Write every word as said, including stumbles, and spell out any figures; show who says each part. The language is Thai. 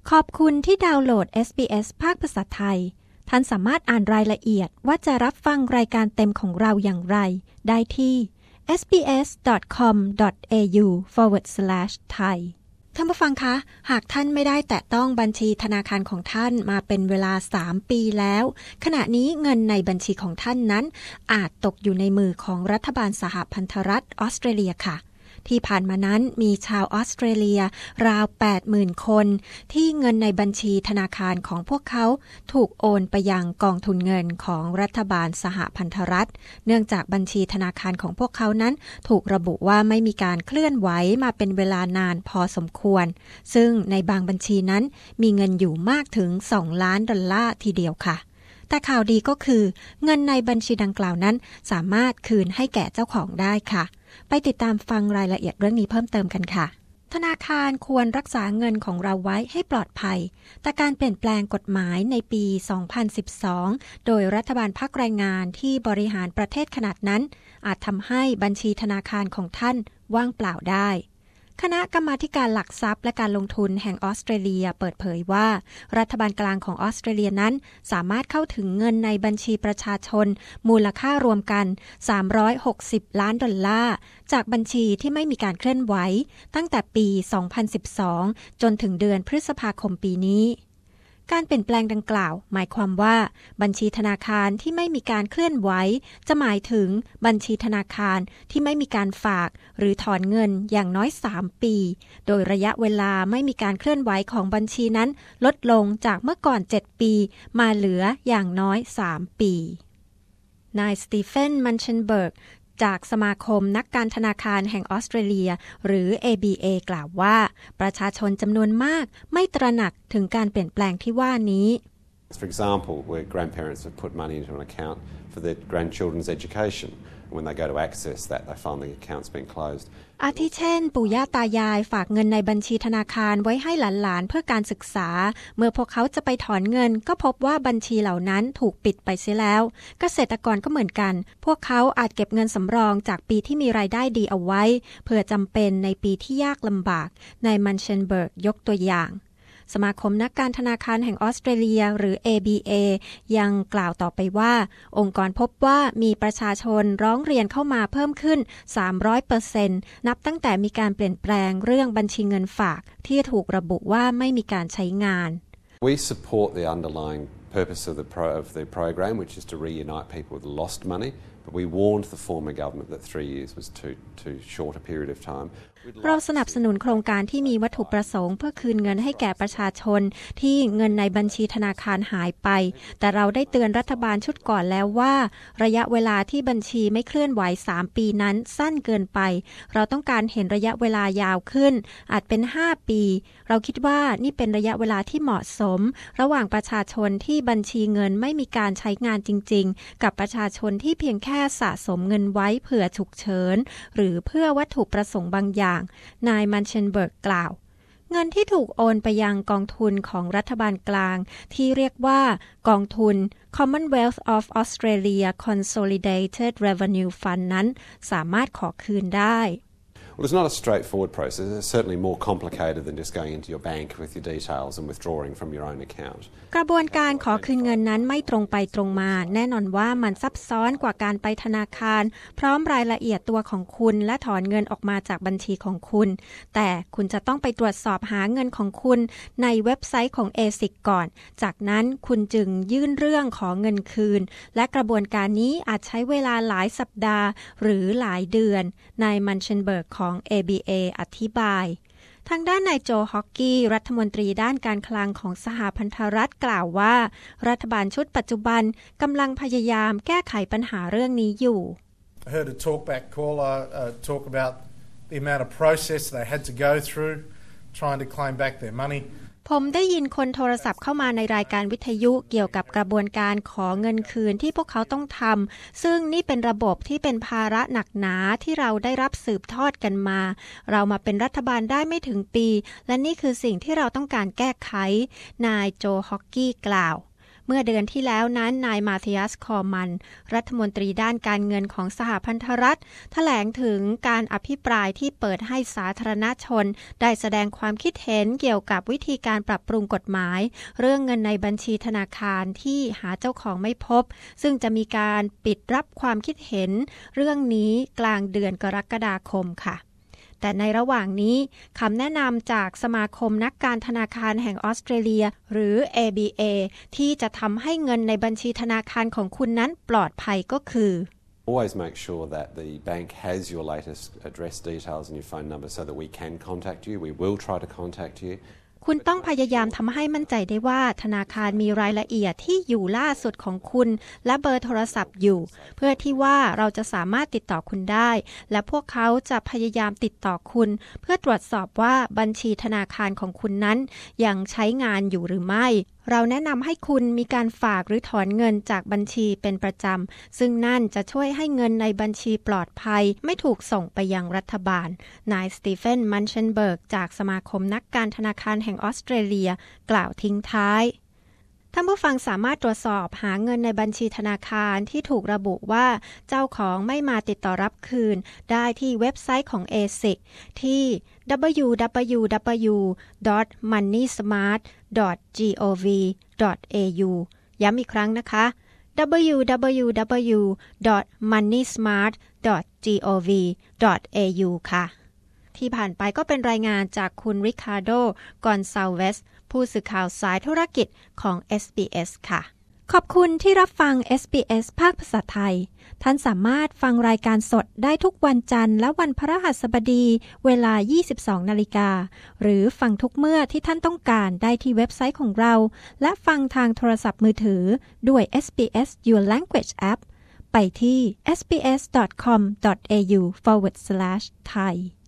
Speaker 1: ขอบคุณที่ดาวน์โหลด เอส บี เอส ภาคภาษาไทยท่านสามารถอ่านรายละเอียดว่าจะรับฟังรายการเต็มของเราอย่างไรได้ที่ เอส บี เอส ดอท คอม ดอท เอ ยู สแลช ไทย ท่านผู้ฟังคะหากท่านไม่ได้แตะต้องบัญชีธนาคารของท่านมาเป็นเวลาสามปีแล้วขณะนี้เงินในบัญชีของท่านนั้นอาจตกอยู่ในมือของรัฐบาลสหพันธรัฐออสเตรเลียค่ะที่ผ่านมานั้นมีชาวออสเตรเลียราว แปดหมื่น คนที่เงินในบัญชีธนาคารของพวกเขาถูกโอนไปยังกองทุนเงินของรัฐบาลสหพันธรัฐเนื่องจากบัญชีธนาคารของพวกเขานั้นถูกระบุว่าไม่มีการเคลื่อนไหวมาเป็นเวลานานพอสมควรซึ่งในบางบัญชีนั้นมีเงินอยู่มากถึงสองล้านดอลลาร์ทีเดียวค่ะแต่ข่าวดีก็คือเงินในบัญชีดังกล่าวนั้นสามารถคืนให้แก่เจ้าของได้ค่ะไปติดตามฟังรายละเอียดเรื่องนี้เพิ่มเติมกันค่ะธนาคารควรรักษาเงินของเราไว้ให้ปลอดภัยแต่การเปลี่ยนแปลงกฎหมายในปี สองพันสิบสอง โดยรัฐบาลพรรคแรงงานที่บริหารประเทศขนาดนั้นอาจทำให้บัญชีธนาคารของท่านว่างเปล่าได้คณะกรรมาธิการหลักทรัพย์และการลงทุนแห่งออสเตรเลียเปิดเผยว่ารัฐบาลกลางของออสเตรเลียนั้นสามารถเข้าถึงเงินในบัญชีประชาชนมูลค่ารวมกันสามร้อยหกสิบล้านดอลลาร์จากบัญชีที่ไม่มีการเคลื่อนไหวตั้งแต่ปี สองพันสิบสอง จนถึงเดือนพฤษภาคมปีนี้การเปลี่ยนแปลงดังกล่าวหมายความว่าบัญชีธนาคารที่ไม่มีการเคลื่อนไหวจะหมายถึงบัญชีธนาคารที่ไม่มีการฝากหรือถอนเงินอย่างน้อยสามปีโดยระยะเวลาไม่มีการเคลื่อนไหวของบัญชีนั้นลดลงจากเมื่อก่อนเจ็ดปีมาเหลืออย่างน้อยสามปีนายสตีเฟนมันเชนเบิร์กจากสมาคมนักการธนาคารแห่งออสเตรเลียหรือ เอ บี เอ กล่าวว่าประชาชนจำนวนมากไม่ตระหนักถึงการเปลี่ยนแปลงที่ว่านี้
Speaker 2: For example, where grandparents have put money into an account for their grandchildren's education. When they go to access that, they find the account's been closed.
Speaker 1: อาทิเช่นปู่ย่าตายายฝากเงินในบัญชีธนาคารไว้ให้หลานๆเพื่อการศึกษาเมื่อพวกเขาจะไปถอนเงินก็พบว่าบัญชีเหล่านั้นถูกปิดไปเสียแล้วเกษตรกรก็เหมือนกันพวกเขาอาจเก็บเงินสำรองจากปีที่มีรายได้ดีเอาไว้เพื่อจำเป็นในปีที่ยากลำบากนายมันเชนเบิร์กยกตัวอย่างสมาคมนักการธนาคารแห่งออสเตรเลียหรือ เอ บี เอ ยังกล่าวต่อไปว่าองค์กรพบว่ามีประชาชนร้องเรียนเข้ามาเพิ่มขึ้น สามร้อยเปอร์เซ็นต์ นับตั้งแต่มีการเปลี่ยนแปลงเรื่องบัญชีเงินฝากที่ถูกระบุว่าไม่มีการใช้งาน
Speaker 2: We support the underlying purpose of the, pro- of the program, which is to reunite people with lost money.But we warned the former government that three years was too too short a period of time.
Speaker 1: เราสนับสนุนโครงการที่มีวัตถุประสงค์เพื่อคืนเงินให้แก่ประชาชนที่เงินในบัญชีธนาคารหายไปแต่เราได้เตือนรัฐบาลชุดก่อนแล้วว่าระยะเวลาที่บัญชีไม่เคลื่อนไหวสามปีนั้นสั้นเกินไปเราต้องการเห็นระยะเวลายาวขึ้นอาจเป็นห้าปีเราคิดว่านี่เป็นระยะเวลาที่เหมาะสมระหว่างประชาชนที่บัญชีเงินไม่มีการใช้งานจริงๆกับประชาชนที่เพียงแค่สะสมเงินไว้เผื่อฉุกเฉินหรือเพื่อวัตถุประสงค์บางอย่างนายมันเชนเบิร์กกล่าวเงินที่ถูกโอนไปยังกองทุนของรัฐบาลกลางที่เรียกว่ากองทุน Commonwealth of Australia Consolidated Revenue Fund นั้นสามารถขอคืนได้
Speaker 2: Well, it's not a straightforward process. It's certainly more complicated than just going into your bank with your details and withdrawing from your own account.
Speaker 1: กระบวนการขอคืนเงินนั้นไม่ตรงไปตรงมาแน่นอนว่ามันซับซ้อนกว่าการไปธนาคารพร้อมรายละเอียดตัวของคุณและถอนเงินออกมาจากบัญชีของคุณแต่คุณจะต้องไปตรวจสอบหาเงินของคุณในเว็บไซต์ของ เอ ซิ ซี ก่อนจากนั้นคุณจึงยื่นเรื่องขอเงินคืนและกระบวนการนี้อาจใช้เวลาหลายสัปดาห์หรือหลายเดือนนายมันเชนเบิร์กของ เอ บี เอ อธิบายทางด้านนายโจฮอกกี้รัฐมนตรีด้านการคลังของสหพันธรัฐกล่าวว่ารัฐบาลชุดปัจจุบันกำลังพยายามแก้ไขปัญหาเรื่องนี้อยู่
Speaker 3: I heard a talkback caller uh, talk about the amount of process they had to go through trying to claim back their money
Speaker 1: ผมได้ยินคนโทรศัพท์เข้ามาในรายการวิทยุเกี่ยวกับกระบวนการขอเงินคืนที่พวกเขาต้องทำซึ่งนี่เป็นระบบที่เป็นภาระหนักหนาที่เราได้รับสืบทอดกันมาเรามาเป็นรัฐบาลได้ไม่ถึงปีและนี่คือสิ่งที่เราต้องการแก้ไขนายโจฮอกกี้กล่าวเมื่อเดือนที่แล้วนั้นนายมาเธียส คอร์มันรัฐมนตรีด้านการเงินของสหพันธรัฐแถลงถึงการอภิปรายที่เปิดให้สาธารณชนได้แสดงความคิดเห็นเกี่ยวกับวิธีการปรับปรุงกฎหมายเรื่องเงินในบัญชีธนาคารที่หาเจ้าของไม่พบซึ่งจะมีการปิดรับความคิดเห็นเรื่องนี้กลางเดือนกรกฎาคมค่ะแต่ในระหว่างนี้คำแนะนำจากสมาคมนักการธนาคารแห่งออสเตรเลียหรือ เอ บี เอ ที่จะทำให้เงินในบัญชีธนาคารของคุณนั้นปลอดภัยก็คือ
Speaker 2: Always make sure that the bank has your latest address details and your phone number so that we can contact you. We will try to contact you.
Speaker 1: คุณต้องพยายามทำให้มั่นใจได้ว่าธนาคารมีรายละเอียดที่อยู่ล่าสุดของคุณและเบอร์โทรศัพท์อยู่เพื่อที่ว่าเราจะสามารถติดต่อคุณได้และพวกเขาจะพยายามติดต่อคุณเพื่อตรวจสอบว่าบัญชีธนาคารของคุณนั้นยังใช้งานอยู่หรือไม่เราแนะนำให้คุณมีการฝากหรือถอนเงินจากบัญชีเป็นประจำซึ่งนั่นจะช่วยให้เงินในบัญชีปลอดภัยไม่ถูกส่งไปยังรัฐบาลนายสตีเฟน มันเชนเบิร์กจากสมาคมนักการธนาคารแห่งออสเตรเลียกล่าวทิ้งท้ายท่านผู้ฟังสามารถตรวจสอบหาเงินในบัญชีธนาคารที่ถูกระบุว่าเจ้าของไม่มาติดต่อรับคืนได้ที่เว็บไซต์ของ เอ ซิ ซี ที่ ดับเบิลยู ดับเบิลยู ดับเบิลยู ดอท มันนี่สมาร์ท ดอท จี โอ วี ดอท เอ ยู ย้ำอีกครั้งนะคะ ดับเบิลยู ดับเบิลยู ดับเบิลยู ดอท มันนี่สมาร์ท ดอท จี โอ วี ดอท เอ ยู ค่ะที่ผ่านไปก็เป็นรายงานจากคุณริคาร์โด กอนซาเวสผู้สื่อข่าวสายธุรกิจของ เอส บี เอส ค่ะขอบคุณที่รับฟัง เอส บี เอส ภาคภาษาไทยท่านสามารถฟังรายการสดได้ทุกวันจันทร์และวันพฤหัสบดีเวลา ยี่สิบสองนาฬิกาหรือฟังทุกเมื่อที่ท่านต้องการได้ที่เว็บไซต์ของเราและฟังทางโทรศัพท์มือถือด้วย เอส บี เอส Your Language App ไปที่ เอส บี เอส ดอท คอม ดอท เอ ยู ฟอร์วาร์ด สแลช ไทย